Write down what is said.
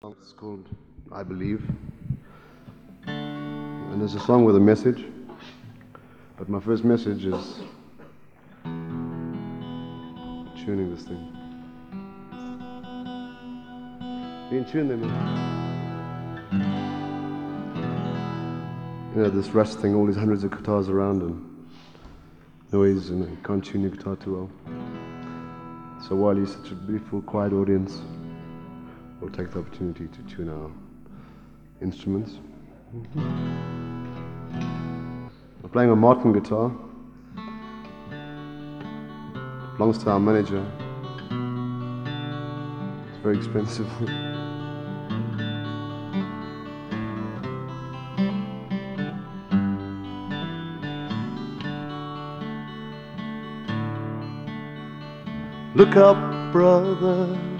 It's called I Believe. And there's a song with a message. But my first message is tuning this thing. You in tune there, man. You know, this Rush thing, all these hundreds of guitars around and noise, and you can't tune your guitar too well. So while you're such a beautiful, quiet audience, we'll take the opportunity to tune our instruments. I'm playing a Martin guitar. Belongs to our manager. It's very expensive. Look up, brother,